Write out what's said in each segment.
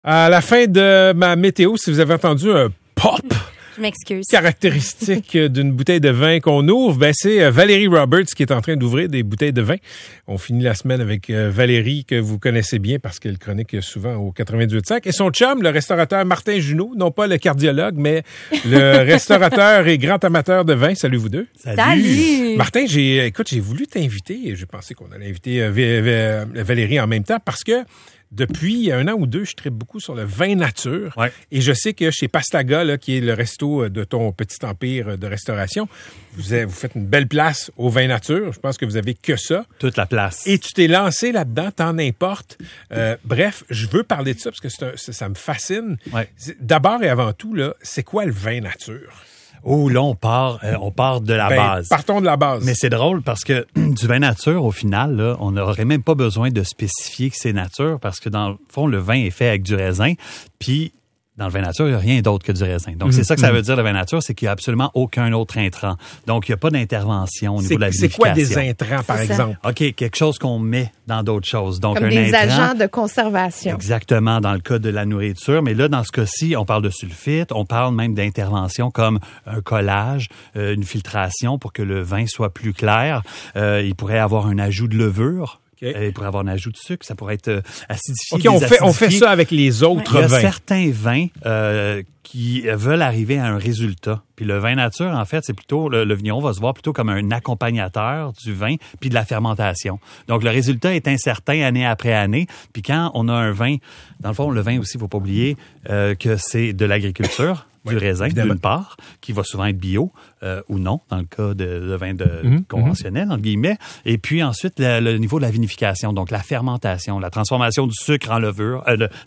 À la fin de ma météo, si vous avez entendu un pop, je m'excuse, caractéristique d'une bouteille de vin qu'on ouvre, ben c'est Valérie Roberts qui est en train d'ouvrir des bouteilles de vin. On finit la semaine avec Valérie, que vous connaissez bien parce qu'elle chronique souvent au 98.5. Et son chum, le restaurateur Martin Junot, non pas le cardiologue, mais le restaurateur et grand amateur de vin. Salut vous deux. Salut. Martin, j'ai voulu t'inviter. J'ai pensé qu'on allait inviter Valérie en même temps parce que depuis 1 an ou 2, je tripe beaucoup sur le vin nature. Ouais. Et je sais que chez Pastaga, là, qui est le resto de ton petit empire de restauration, vous faites une belle place au vin nature. Je pense que vous avez que ça. Toute la place. Et tu t'es lancé là-dedans, t'en importe. Bref, je veux parler de ça parce que ça me fascine. Ouais. D'abord et avant tout, là, c'est quoi le vin nature? Oh, là, on part de la base. Partons de la base. Mais c'est drôle parce que du vin nature, au final, là, on n'aurait même pas besoin de spécifier que c'est nature parce que dans le fond, le vin est fait avec du raisin. Puis, dans le vin nature, il n'y a rien d'autre que du raisin. Donc, c'est ça que ça veut dire, le vin nature, c'est qu'il n'y a absolument aucun autre intrant. Donc, il n'y a pas d'intervention au niveau de la vinification. C'est quoi des intrants, par exemple? OK, quelque chose qu'on met dans d'autres choses. Donc, comme un des intrant, agents de conservation. Exactement, dans le cas de la nourriture. Mais là, dans ce cas-ci, on parle de sulfite, on parle même d'intervention comme un collage, une filtration pour que le vin soit plus clair. Il pourrait avoir un ajout de levure. Okay. Il pourrait avoir un ajout de sucre, ça pourrait être acidifié. OK, on fait ça avec les autres vins. Il y a certains vins qui veulent arriver à un résultat. Puis le vin nature, en fait, c'est plutôt, le vigneron va se voir plutôt comme un accompagnateur du vin puis de la fermentation. Donc, le résultat est incertain année après année. Puis quand on a un vin, dans le fond, le vin aussi, il ne faut pas oublier que c'est de l'agriculture. Du raisin, d'une part, qui va souvent être bio ou non, dans le cas de vin conventionnel, entre guillemets. Et puis ensuite, le niveau de la vinification, donc la fermentation, la transformation du sucre en levure,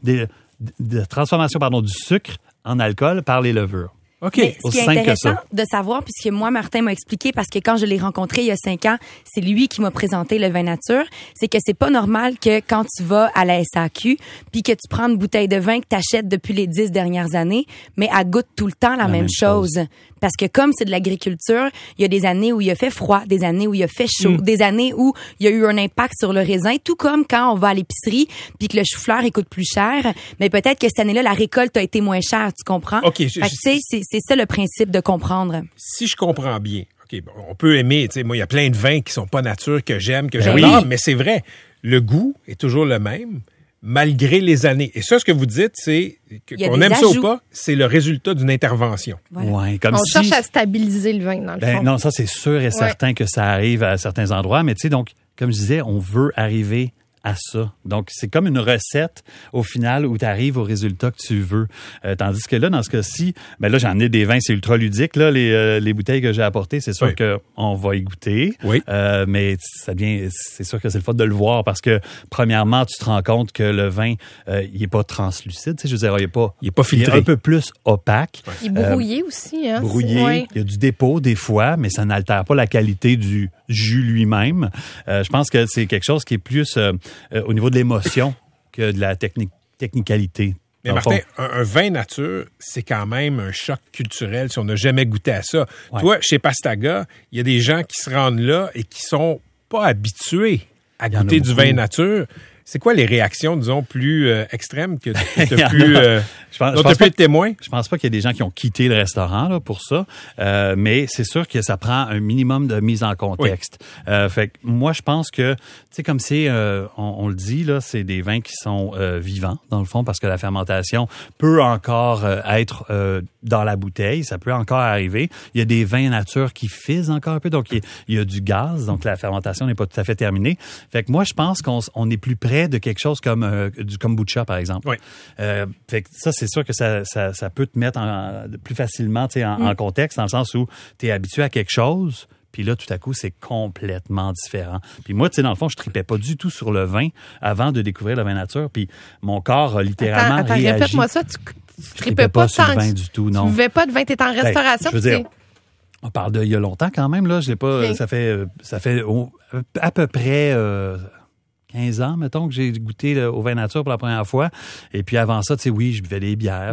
transformation du sucre en alcool par les levures. OK. Mais ce qui est intéressant de savoir, puisque moi, Martin m'a expliqué, parce que quand je l'ai rencontré il y a 5 ans, c'est lui qui m'a présenté le vin nature, c'est que c'est pas normal que quand tu vas à la SAQ, puis que tu prends une bouteille de vin que tu achètes depuis les 10 dernières années, mais elle goûte tout le temps la même chose. Parce que comme c'est de l'agriculture, il y a des années où il a fait froid, des années où il a fait chaud, des années où il y a eu un impact sur le raisin, tout comme quand on va à l'épicerie puis que le chou-fleur il coûte plus cher, mais peut-être que cette année-là, la récolte a été moins chère, tu comprends? OK. C'est ça le principe de comprendre. Si je comprends bien, OK, bon, on peut aimer, tu sais, moi, il y a plein de vins qui sont pas nature, que j'aime, que j'adore, mais c'est vrai, le goût est toujours le même, malgré les années. Et ça, ce que vous dites, c'est qu'on aime ça ou pas, c'est le résultat d'une intervention. Voilà. Ouais, comme on cherche à stabiliser le vin, dans le fond. Non, ça, c'est sûr et certain que ça arrive à certains endroits. Mais tu sais, donc, comme je disais, on veut arriver à ça. Donc, c'est comme une recette, au final, où tu arrives au résultat que tu veux. Tandis que là, dans ce cas-ci, ben là, j'en ai des vins, c'est ultra ludique, là, les bouteilles que j'ai apportées. C'est sûr qu'on va y goûter. Oui. Mais c'est sûr que c'est le fun de le voir parce que, premièrement, tu te rends compte que le vin, il est pas translucide. Tu sais, je veux dire, il est pas filtré. Il est un peu plus opaque. Il est brouillé aussi, hein. Brouillé. Ouais. Il y a du dépôt, des fois, mais ça n'altère pas la qualité du jus lui-même. Je pense que c'est quelque chose qui est plus au niveau de l'émotion que de la technicalité. Mais Martin, un vin nature, c'est quand même un choc culturel si on n'a jamais goûté à ça. Ouais. Toi, chez Pastaga, il y a des gens qui se rendent là et qui sont pas habitués à goûter du vin nature. C'est quoi les réactions, disons, plus extrêmes que tu as pu être témoin? Je pense pas qu'il y ait des gens qui ont quitté le restaurant là, pour ça, mais c'est sûr que ça prend un minimum de mise en contexte. Oui. Fait que moi, je pense que, tu sais, comme c'est, on le dit, là, c'est des vins qui sont vivants, dans le fond, parce que la fermentation peut encore être dans la bouteille, ça peut encore arriver. Il y a des vins nature qui fizzent encore un peu, donc il y a du gaz, donc la fermentation n'est pas tout à fait terminée. Fait que moi, je pense qu'on est plus près de quelque chose comme du kombucha, par exemple. Oui. Fait que ça, c'est sûr que ça peut te mettre plus facilement en contexte, dans le sens où tu es habitué à quelque chose, puis là, tout à coup, c'est complètement différent. Puis moi, tu sais, dans le fond, je tripais pas du tout sur le vin avant de découvrir le vin nature, puis mon corps a littéralement réagi. Répète-moi ça, tu tripais pas sur le vin du tout, non. Tu buvais pas de vin, t'étais en restauration. Je veux dire, on parle d'il y a longtemps quand même, là. Je l'ai pas. Ça fait à peu près 15 ans, mettons, que j'ai goûté au vin nature pour la première fois. Et puis avant ça, tu sais, oui, je buvais des bières.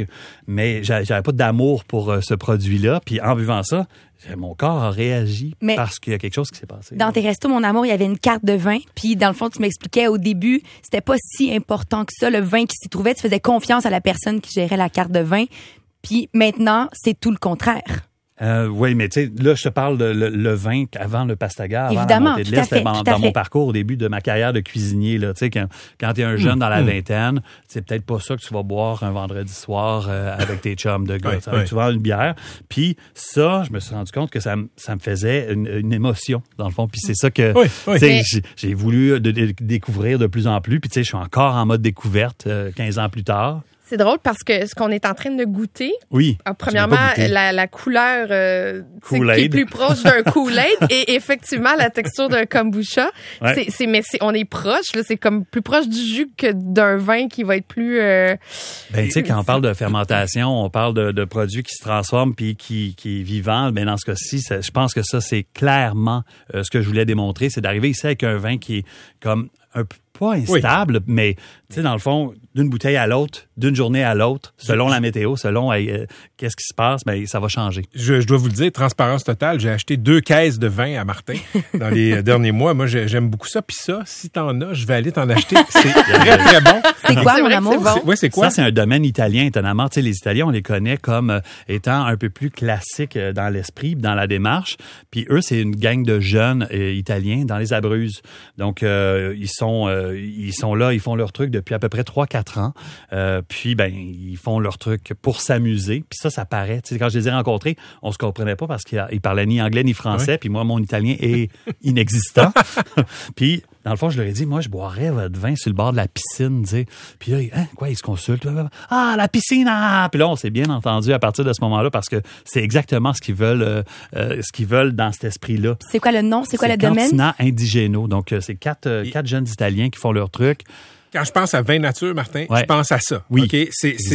Mais j'avais pas d'amour pour ce produit-là. Puis en buvant ça, mon corps a réagi parce qu'il y a quelque chose qui s'est passé. Dans tes restos, mon amour, il y avait une carte de vin. Puis dans le fond, tu m'expliquais au début, c'était pas si important que ça, le vin qui s'y trouvait. Tu faisais confiance à la personne qui gérait la carte de vin. Puis maintenant, c'est tout le contraire. Oui, mais tu sais, là, je te parle de le vin avant le Pastaga, avant la montée de lait. C'était dans mon parcours au début de ma carrière de cuisinier. Tu sais, quand tu es un jeune dans la vingtaine, c'est peut-être pas ça que tu vas boire un vendredi soir avec tes chums de gars. Tu vas avoir une bière. Puis ça, je me suis rendu compte que ça me faisait une émotion, dans le fond. Puis c'est ça que j'ai voulu découvrir de plus en plus. Puis tu sais, je suis encore en mode découverte 15 ans plus tard. C'est drôle parce que ce qu'on est en train de goûter, premièrement, la couleur qui est plus proche d'un Kool-Aid et effectivement la texture d'un kombucha. Ouais. On est proche, là, c'est comme plus proche du jus que d'un vin qui va être plus... tu sais, quand on parle de fermentation, on parle de produits qui se transforment puis qui est vivant. Mais dans ce cas-ci, je pense que ça, c'est clairement ce que je voulais démontrer, c'est d'arriver ici avec un vin qui est comme un peu pas instable, mais tu sais, dans le fond, d'une bouteille à l'autre, d'une journée à l'autre, selon la météo, selon qu'est-ce qui se passe, ben ça va changer. Je dois vous le dire, transparence totale, j'ai acheté 2 caisses de vin à Martin dans les derniers mois. Moi, j'aime beaucoup ça. Puis ça, si t'en as, je vais aller t'en acheter. C'est très, très bon. C'est quoi, mon amour? C'est quoi? Ça, c'est un domaine italien, étonnamment. Tu sais, les Italiens, on les connaît comme étant un peu plus classiques dans l'esprit, dans la démarche. Puis eux, c'est une gang de jeunes Italiens dans les Abruzzes. Donc, ils sont là, ils font leur truc depuis à peu près 3-4 ans. Puis, ils font leur truc pour s'amuser. Puis ça paraît. Tu sais, quand je les ai rencontrés, on se comprenait pas parce qu'ils parlaient ni anglais ni français. Puis moi, mon italien est inexistant. Puis, dans le fond, je leur ai dit, moi, je boirais votre vin sur le bord de la piscine, tu sais. Puis là, ils se consultent. Ah, la piscine! Ah! Puis là, on s'est bien entendu à partir de ce moment-là parce que c'est exactement ce qu'ils veulent dans cet esprit-là. C'est quoi le nom? C'est quoi le domaine? Cantina Indigeno. Donc, c'est quatre jeunes Italiens qui font leur truc. Quand je pense à vin nature, Martin, je pense à ça. Oui. Okay?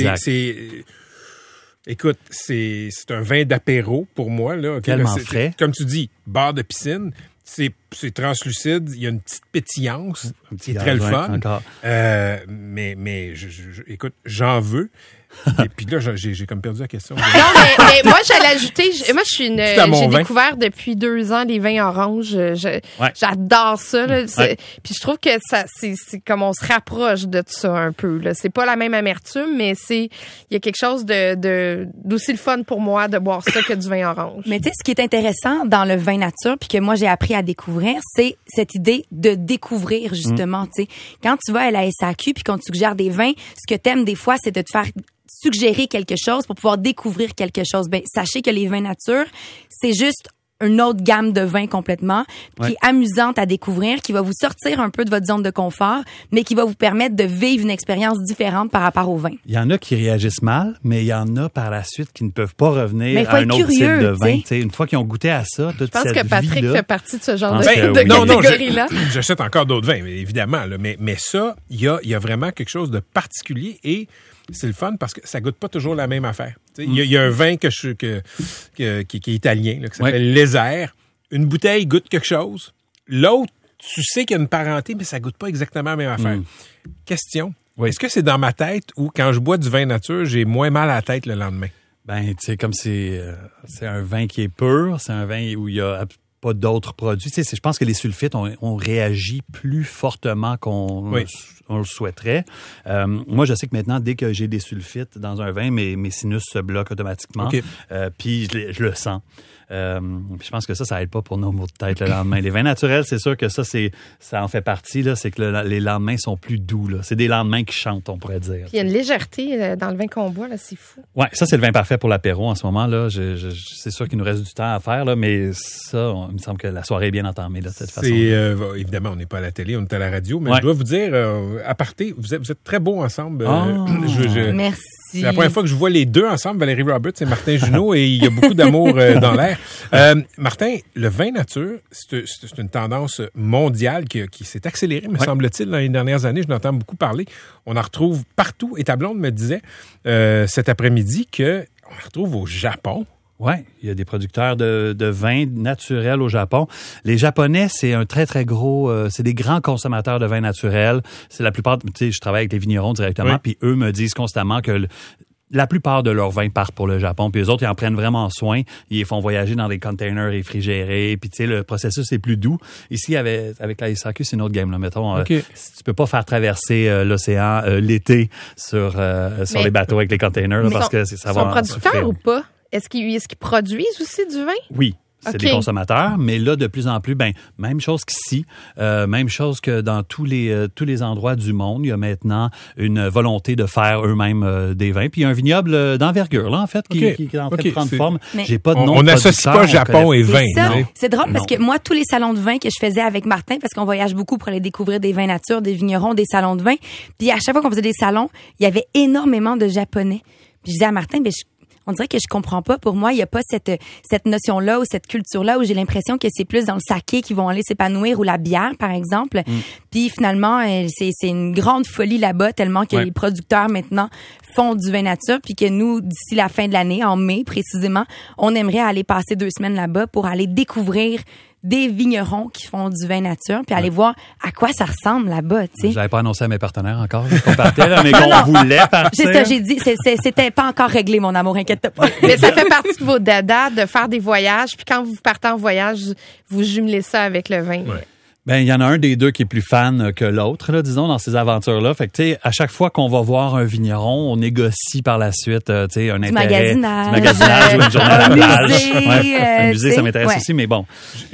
Écoute, c'est un vin d'apéro pour moi, là. Okay? Tellement frais. Comme tu dis, bar de piscine. C'est translucide, il y a une petite pétillance, c'est très le fun. Encore. Mais écoute, j'en veux. Et puis là, j'ai comme perdu la question. Non, mais moi, j'allais ajouter, j'ai découvert depuis 2 ans les vins oranges. J'adore ça, là. Puis je trouve que c'est comme on se rapproche de ça un peu, là. C'est pas la même amertume, mais il y a quelque chose d'aussi le fun pour moi de boire ça que du vin orange. Mais tu sais, ce qui est intéressant dans le vin nature, puis que moi, j'ai appris à découvrir, c'est cette idée de découvrir, justement, tu sais. Quand tu vas à la SAQ puis qu'on te suggère des vins, ce que t'aimes des fois, c'est de te faire suggérer quelque chose pour pouvoir découvrir quelque chose. Sachez que les vins nature, c'est juste une autre gamme de vins complètement, qui est amusante à découvrir, qui va vous sortir un peu de votre zone de confort, mais qui va vous permettre de vivre une expérience différente par rapport au vin. Il y en a qui réagissent mal, mais il y en a par la suite qui ne peuvent pas revenir à un autre type de vin. T'sais, une fois qu'ils ont goûté à ça, toute cette vie-là... Je pense que Patrick fait partie de ce genre de catégorie-là. J'achète encore d'autres vins, évidemment, là, mais ça, il y a vraiment quelque chose de particulier et c'est le fun parce que ça goûte pas toujours la même affaire. Il y a un vin qui est italien, là, qui s'appelle Lézère. Une bouteille goûte quelque chose. L'autre, tu sais qu'il y a une parenté, mais ça goûte pas exactement la même affaire. Question. Est-ce que c'est dans ma tête ou quand je bois du vin nature, j'ai moins mal à la tête le lendemain? Tu sais, comme c'est un vin qui est pur, c'est un vin où il y a pas d'autres produits. Tu sais, je pense que les sulfites ont réagi plus fortement qu'on le souhaiterait. Moi, je sais que maintenant, dès que j'ai des sulfites dans un vin, mes sinus se bloquent automatiquement. Okay. Puis je le sens. Je pense que ça aide pas pour nos maux de tête le lendemain. Les vins naturels, c'est sûr que ça en fait partie, là, c'est que les lendemains sont plus doux, là. C'est des lendemains qui chantent, on pourrait dire. Puis il y a une légèreté dans le vin qu'on boit, là, c'est fou. Ouais, ça, c'est le vin parfait pour l'apéro en ce moment, là. C'est sûr qu'il nous reste du temps à faire, là, mais ça, il me semble que la soirée est bien entamée, là, de cette façon. Évidemment, on n'est pas à la télé, on est à la radio, mais je dois vous dire, à parté, vous êtes très beaux ensemble. Merci. C'est la première fois que je vois les deux ensemble, Valérie Roberts et Martin Junot, et il y a beaucoup d'amour dans l'air. Martin, le vin nature, c'est une tendance mondiale qui s'est accélérée, me semble-t-il, dans les dernières années. Je n'entends beaucoup parler. On en retrouve partout. Et ta blonde me disait cet après-midi qu'on en retrouve au Japon. Oui, il y a des producteurs de vin naturel au Japon. Les Japonais, c'est un très, très gros... c'est des grands consommateurs de vin naturel. C'est la plupart... Tu sais, je travaille avec les vignerons directement, puis eux me disent constamment que... La plupart de leurs vins partent pour le Japon, puis les autres, ils en prennent vraiment soin. Ils les font voyager dans des containers réfrigérés, puis tu sais, le processus est plus doux. Ici, avec la SAQ, c'est une autre game, là. Mettons, tu peux pas faire traverser l'océan l'été sur les bateaux avec les containers, là, parce que ça va... Sont producteurs ou pas? Est-ce qu'ils produisent aussi du vin? Oui. C'est des consommateurs, mais là, de plus en plus, même chose qu'ici, même chose que dans tous les endroits du monde, il y a maintenant une volonté de faire eux-mêmes des vins. Puis il y a un vignoble d'envergure, là, en fait, qui est en train de prendre forme. J'ai pas de nom. On n'associe pas Japon et vin. C'est drôle parce que moi, tous les salons de vin que je faisais avec Martin, parce qu'on voyage beaucoup pour aller découvrir des vins nature, des vignerons, des salons de vin, puis à chaque fois qu'on faisait des salons, il y avait énormément de Japonais. Puis je disais à Martin, on dirait que je comprends pas. Pour moi, il y a pas cette notion-là ou cette culture-là où j'ai l'impression que c'est plus dans le saké qu'ils vont aller s'épanouir ou la bière, par exemple. Puis finalement, c'est une grande folie là-bas tellement que les producteurs maintenant font du vin nature puis que nous, d'ici la fin de l'année, en mai précisément, on aimerait aller passer 2 semaines là-bas pour aller découvrir des vignerons qui font du vin nature puis aller voir à quoi ça ressemble là-bas, tu sais. J'avais pas annoncé à mes partenaires encore qu'on partait, là, mais qu'on voulait partir. C'est ça, j'ai dit, c'était pas encore réglé, mon amour, inquiète pas. Mais ça fait partie de vos dadas de faire des voyages, puis quand vous partez en voyage, vous jumelez ça avec le vin. Ouais. Ben, il y en a un des deux qui est plus fan que l'autre, là, disons, dans ces aventures-là. Fait que, tu sais, à chaque fois qu'on va voir un vigneron, on négocie par la suite, tu sais, un intérêt. Du magasinage ou une journée à la plage. Un musée, ça m'intéresse aussi, mais bon.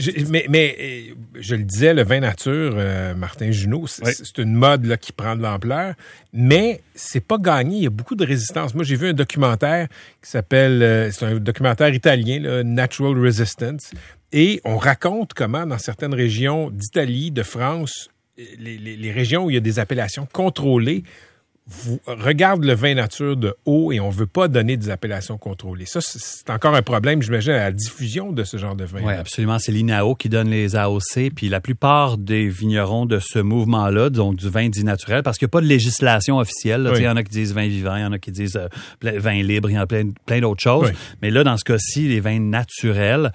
Mais je le disais, le vin nature, Martin Junot, c'est une mode là qui prend de l'ampleur, mais c'est pas gagné. Il y a beaucoup de résistance. Moi, j'ai vu un documentaire qui s'appelle, c'est un documentaire italien, là, Natural Resistance. Et on raconte comment, dans certaines régions d'Italie, de France, les régions où il y a des appellations contrôlées, regarde le vin nature de haut et on veut pas donner des appellations contrôlées. Ça, c'est encore un problème, j'imagine, à la diffusion de ce genre de vin. Oui, absolument. C'est l'INAO qui donne les AOC. Puis la plupart des vignerons de ce mouvement-là, donc du vin dit naturel, parce qu'il n'y a pas de législation officielle. Il y en a qui disent vin vivant, il y en a qui disent vin libre, il y en a plein d'autres choses. Oui. Mais là, dans ce cas-ci, les vins naturels,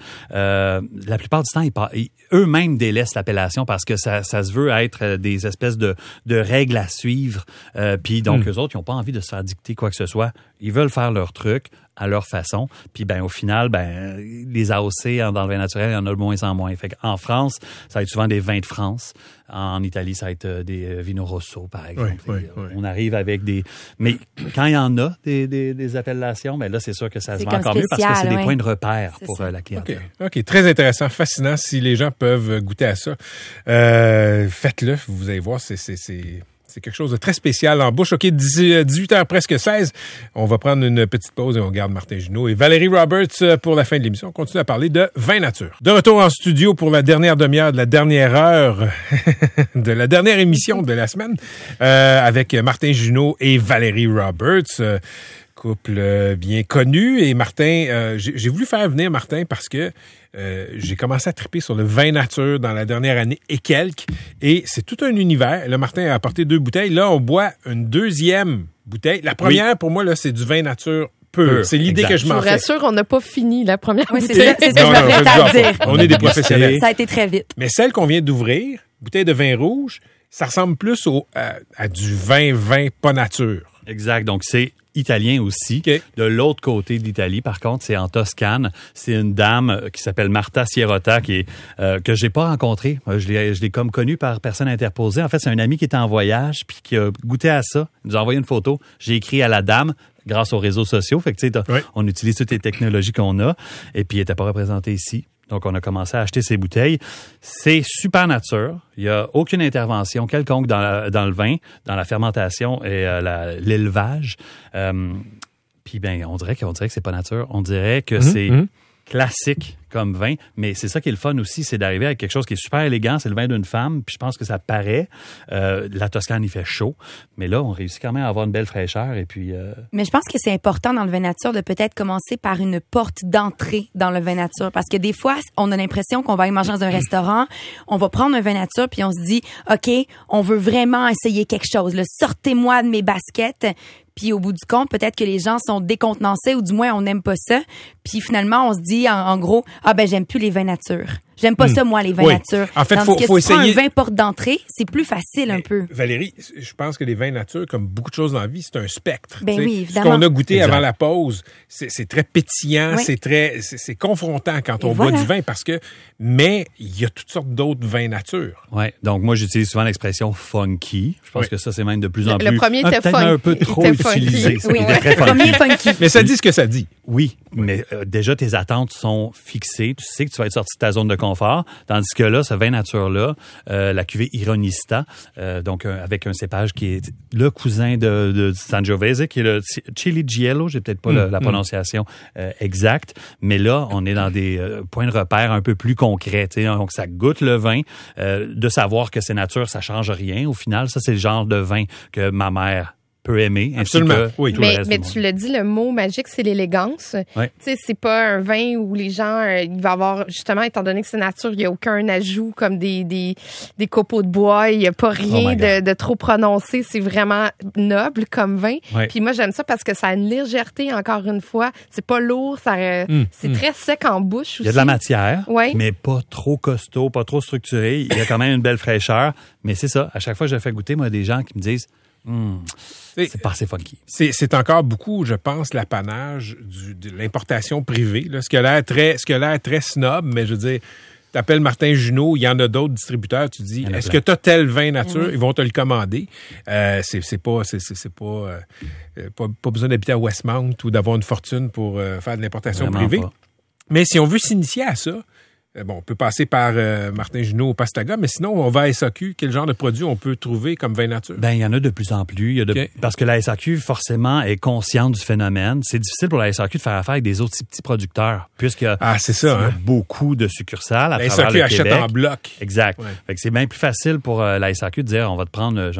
la plupart du temps, ils eux-mêmes délaissent l'appellation parce que ça se veut être des espèces de règles à suivre. Puis donc, eux autres, ils n'ont pas envie de se faire dicter quoi que ce soit. Ils veulent faire leur truc à leur façon. Puis au final, les AOC dans le vin naturel, il y en a de moins en moins. Fait qu'en France, ça va être souvent des vins de France. En Italie, ça va être des Vino Rosso, par exemple. Oui. On arrive avec des... Mais quand il y en a des appellations, là, c'est sûr que ça se vend encore mieux parce que c'est des points de repère pour la clientèle. OK. Très intéressant, fascinant. Si les gens peuvent goûter à ça, faites-le. Vous allez voir, c'est quelque chose de très spécial en bouche. OK, 18h presque 16. On va prendre une petite pause et on garde Martin Junot et Valérie Roberts pour la fin de l'émission. On continue à parler de vin nature. De retour en studio pour la dernière demi-heure de la dernière heure de la dernière émission de la semaine avec Martin Junot et Valérie Roberts. Couple bien connu. Et Martin, j'ai voulu faire venir Martin parce que j'ai commencé à triper sur le vin nature dans la dernière année et quelques. Et c'est tout un univers. Là, Martin a apporté 2 bouteilles. Là, on boit une deuxième bouteille. La première, pour moi, là, c'est du vin nature pur. C'est l'idée que je m'en fais. Je vous rassure, on n'a pas fini la première bouteille. C'est ça que je m'apprête à dire. On est des professionnels. Ça a été très vite. Mais celle qu'on vient d'ouvrir, bouteille de vin rouge, ça ressemble plus à du vin pas nature. Exact. Donc, c'est italien aussi. Okay. De l'autre côté de l'Italie, par contre, c'est en Toscane. C'est une dame qui s'appelle Marta Sierota qui est que j'ai pas rencontrée. Je l'ai comme connue par personne interposée. En fait, c'est un ami qui était en voyage puis qui a goûté à ça. Il nous a envoyé une photo. J'ai écrit à la dame grâce aux réseaux sociaux. Fait que tu sais, on utilise toutes les technologies qu'on a. Et puis, elle était pas représentée ici. Donc, on a commencé à acheter ces bouteilles. C'est super nature. Il n'y a aucune intervention quelconque dans le vin, dans la fermentation et l'élevage. Puis, on dirait que c'est pas nature. On dirait que c'est classique comme vin. Mais c'est ça qui est le fun aussi, c'est d'arriver avec quelque chose qui est super élégant. C'est le vin d'une femme, puis je pense que ça paraît. La Toscane, il fait chaud. Mais là, on réussit quand même à avoir une belle fraîcheur. Et puis, Mais je pense que c'est important dans le vin nature de peut-être commencer par une porte d'entrée dans le vin nature. Parce que des fois, on a l'impression qu'on va aller manger dans un restaurant, on va prendre un vin nature, puis on se dit, OK, on veut vraiment essayer quelque chose. Là, sortez-moi de mes baskets. Puis au bout du compte, peut-être que les gens sont décontenancés ou du moins on n'aime pas ça. Puis finalement, on se dit en gros, j'aime plus les vins nature. J'aime pas ça, moi, les vins nature. En fait, faut essayer. Si tu prends un vin porte d'entrée, c'est plus facile un peu. Valérie, je pense que les vins nature, comme beaucoup de choses dans la vie, c'est un spectre. Ben oui, Ce évidemment. qu'on a goûté avant la pause, c'est très pétillant, c'est confrontant quand on boit du vin mais il y a toutes sortes d'autres vins nature. Ouais. Donc moi, j'utilise souvent l'expression funky. Je pense que ça, c'est même de plus en plus. Le premier était peut-être un peu trop utilisé. Oui, le premier funky. Mais ça dit ce que ça dit. Oui, mais déjà, tes attentes sont fixées. Tu sais que tu vas être sorti de ta zone de confort. Tandis que là, ce vin nature-là, la cuvée Ironista, donc avec un cépage qui est le cousin de Sangiovese, qui est le Ciligiello. J'ai peut-être pas la prononciation exacte. Mais là, on est dans des points de repère un peu plus concrets. Donc, ça goûte le vin. De savoir que c'est nature, ça change rien. Au final, ça, c'est le genre de vin que ma mère peut aimer. Absolument. Oui. Mais tu l'as dit, le mot magique, c'est l'élégance. Oui. Tu sais, c'est pas un vin où les gens, il va avoir, justement, étant donné que c'est nature, il n'y a aucun ajout comme des copeaux de bois, il n'y a pas rien de trop prononcé. C'est vraiment noble comme vin. Oui. Puis moi, j'aime ça parce que ça a une légèreté, encore une fois. C'est pas lourd, c'est très sec en bouche aussi. Il y a de la matière, oui. mais pas trop costaud, pas trop structuré. Il y a quand même une belle fraîcheur. Mais c'est ça. À chaque fois que je fais goûter, moi, des gens qui me disent c'est pas assez funky. C'est encore beaucoup, je pense, l'apanage de l'importation privée. Là, ce qui a l'air très snob, mais je veux dire, t'appelles Martin Junot, il y en a d'autres distributeurs, tu dis, est-ce que t'as tel vin nature? Oui. Ils vont te le commander. C'est pas besoin d'habiter à Westmount ou d'avoir une fortune pour faire de l'importation Vraiment privée. pas. Mais si on veut s'initier à ça, on peut passer par Martin Junot au Pastaga, mais sinon, on va à SAQ. Quel genre de produit on peut trouver comme vin nature? Ben, il y en a de plus en plus. Parce que la SAQ, forcément, est consciente du phénomène. C'est difficile pour la SAQ de faire affaire avec des autres petits producteurs, puisque c'est ça, il y a beaucoup de succursales à la travers SAQ le achète Québec. en bloc. Exact. Ouais. Fait que c'est bien plus facile pour la SAQ de dire, on va te prendre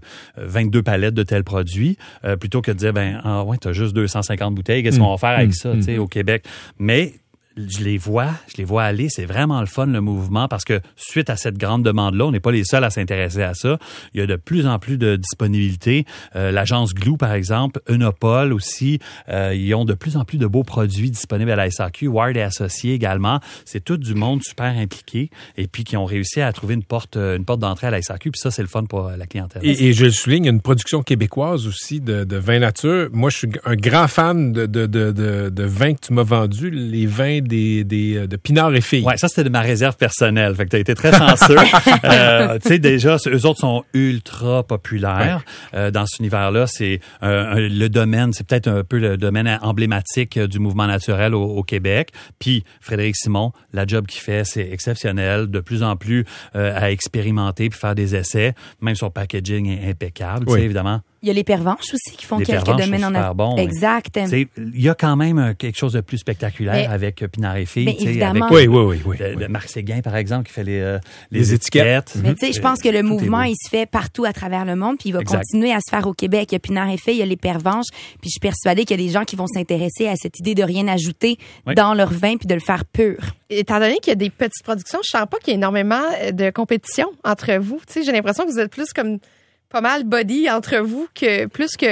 22 palettes de tel produit, plutôt que de dire, t'as juste 250 bouteilles, qu'est-ce qu'on va faire avec ça, tu sais, au Québec? Mais je les vois aller. C'est vraiment le fun, le mouvement, parce que suite à cette grande demande-là, on n'est pas les seuls à s'intéresser à ça. Il y a de plus en plus de disponibilité. L'agence Glou, par exemple, Unopol aussi, ils ont de plus en plus de beaux produits disponibles à la SAQ. Ward et Associés également. C'est tout du monde super impliqué et puis qui ont réussi à trouver une porte d'entrée à la SAQ. Puis ça, c'est le fun pour la clientèle. Et je le souligne, il y a une production québécoise aussi de vin nature. Moi, je suis un grand fan de vins que tu m'as vendus, les vins de Pinard et Filles. Ouais, ça c'était de ma réserve personnelle. Fait que t'as été très chanceux. Tu sais, déjà, eux autres sont ultra populaires dans cet univers-là. C'est le domaine, c'est peut-être un peu le domaine emblématique du mouvement naturel au Québec. Puis Frédéric Simon, la job qu'il fait, c'est exceptionnel. De plus en plus à expérimenter puis faire des essais. Même son packaging est impeccable. Tu sais, évidemment. Il y a les pervenches aussi qui font quelques domaines en Bon, exact. Il y a quand même quelque chose de plus spectaculaire avec Pinard et Filles. Évidemment. Avec, oui. de Marc Séguin, par exemple, qui fait les étiquettes. Mais tu sais, je pense que le mouvement, il se fait partout à travers le monde, puis il va continuer à se faire au Québec. Il y a Pinard et Filles, il y a les pervenches, puis je suis persuadée qu'il y a des gens qui vont s'intéresser à cette idée de rien ajouter dans leur vin, puis de le faire pur. Étant donné qu'il y a des petites productions, je ne sens pas qu'il y ait énormément de compétition entre vous. Tu sais, j'ai l'impression que vous êtes plus comme pas mal body entre vous que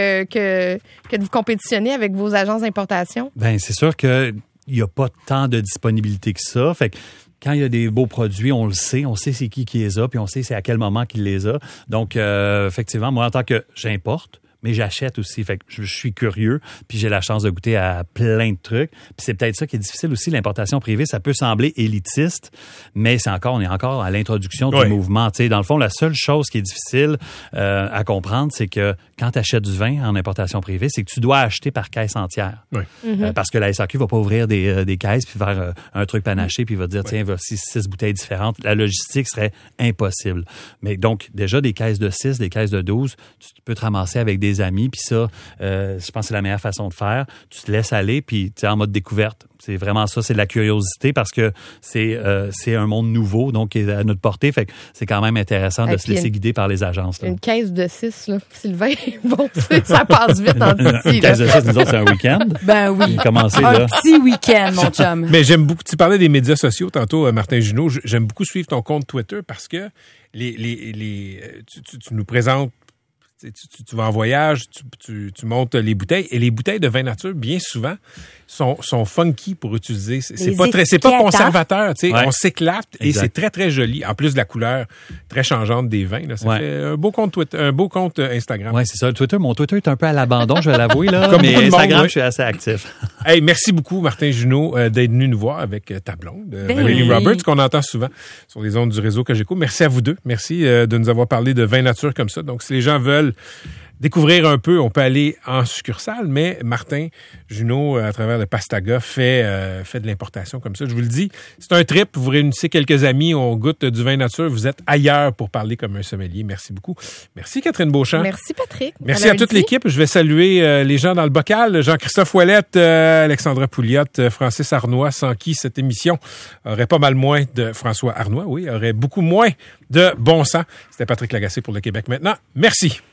de vous compétitionner avec vos agences d'importation. Ben c'est sûr que il y a pas tant de disponibilité que ça. Fait que quand il y a des beaux produits, on le sait, on sait c'est qui les a, puis on sait c'est à quel moment qu'il les a. Donc effectivement, moi en tant que j'importe, mais j'achète aussi. Fait que je suis curieux, puis j'ai la chance de goûter à plein de trucs. Puis c'est peut-être ça qui est difficile aussi, l'importation privée. Ça peut sembler élitiste, mais on est encore à l'introduction du mouvement. Tu sais, dans le fond, la seule chose qui est difficile à comprendre, c'est que quand tu achètes du vin en importation privée, c'est que tu dois acheter par caisse entière. Oui. Parce que la SAQ va pas ouvrir des caisses puis faire un truc panaché puis va dire, tiens, voici 6 bouteilles différentes. La logistique serait impossible. Mais donc, déjà, des caisses de 6, des caisses de 12, tu peux te ramasser avec des des amis, puis ça, je pense que c'est la meilleure façon de faire. Tu te laisses aller, puis tu es en mode découverte. C'est vraiment ça, c'est de la curiosité parce que c'est un monde nouveau, donc qui est à notre portée. Fait que c'est quand même intéressant de se laisser guider par les agences. Là. Une caisse de 6, là, Sylvain, bon, ça passe vite en d'ici. Une caisse de 6, nous autres, c'est un week-end. Ben oui. Un petit week-end, mon chum. Mais j'aime beaucoup, tu parlais des médias sociaux tantôt, Martin Junot. J'aime beaucoup suivre ton compte Twitter parce que tu nous présentes. Tu vas en voyage, tu montes les bouteilles et les bouteilles de vin nature, bien souvent, sont funky pour utiliser. C'est pas conservateur, tu sais. Ouais. On s'éclate et c'est très, très joli. En plus de la couleur très changeante des vins, là. Ça fait un beau compte Twitter, un beau compte Instagram. Ouais, c'est ça. Mon Twitter est un peu à l'abandon, je vais l'avouer, là. Comme mais Instagram, je suis assez actif. Hey, merci beaucoup, Martin Junot, d'être venu nous voir avec ta blonde, Valérie Roberts, qu'on entend souvent sur les ondes du réseau Cogeco. Merci à vous deux. Merci de nous avoir parlé de vin nature comme ça. Donc, si les gens veulent découvrir un peu, on peut aller en succursale, mais Martin Junot, à travers le Pastaga, fait de l'importation comme ça. Je vous le dis, c'est un trip. Vous réunissez quelques amis, on goûte du vin nature. Vous êtes ailleurs pour parler comme un sommelier. Merci beaucoup. Merci Catherine Beauchamp. Merci Patrick. Merci à toute l'équipe. Je vais saluer les gens dans le bocal. Jean-Christophe Ouellette, Alexandra Pouliot, Francis Arnois, sans qui cette émission aurait pas mal moins de François Arnois, oui, aurait beaucoup moins de bon sens. C'était Patrick Lagacé pour le Québec maintenant. Merci.